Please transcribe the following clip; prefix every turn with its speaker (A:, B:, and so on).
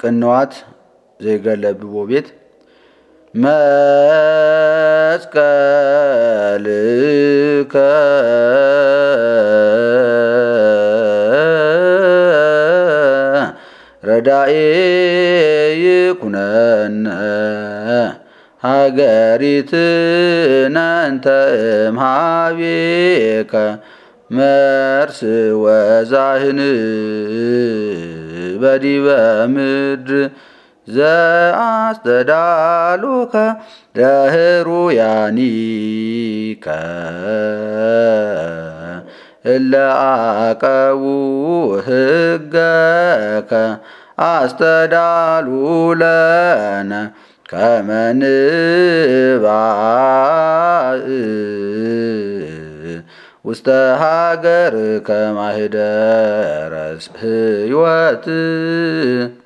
A: ቅንዋት ዘይገለብቦ ቤት መስቀልከ ረዳኤ ይኩነነ ሀገሪትነ እንተ እምኀቤከ መርስ ወዛህን በዲበ ምድር ዘአስተዳሉከ ለህሩያኒከ እለ አቀቡ ሕገከ አስተዳሉ ለነ ከመ ንባእ ውስተ ሀገርከ ማኅደረ ሕይወት